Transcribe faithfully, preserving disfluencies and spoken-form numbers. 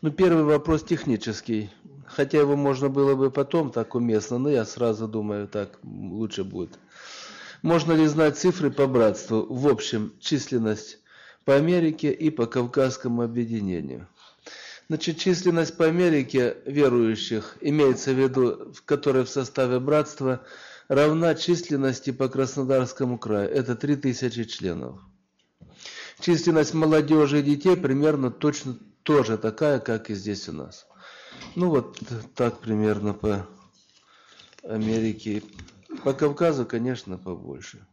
Ну, первый вопрос технический. Хотя его можно было бы потом так уместно, но я сразу думаю, так лучше будет. Можно ли знать цифры по братству? В общем, численность по Америке и по Кавказскому объединению. Значит, численность по Америке верующих, имеется в виду, которая в составе братства, равна численности по Краснодарскому краю. Это три тысячи членов. Численность молодежи и детей примерно точно тоже такая, как и здесь у нас. Ну вот так примерно по Америке. По Кавказу, конечно, побольше.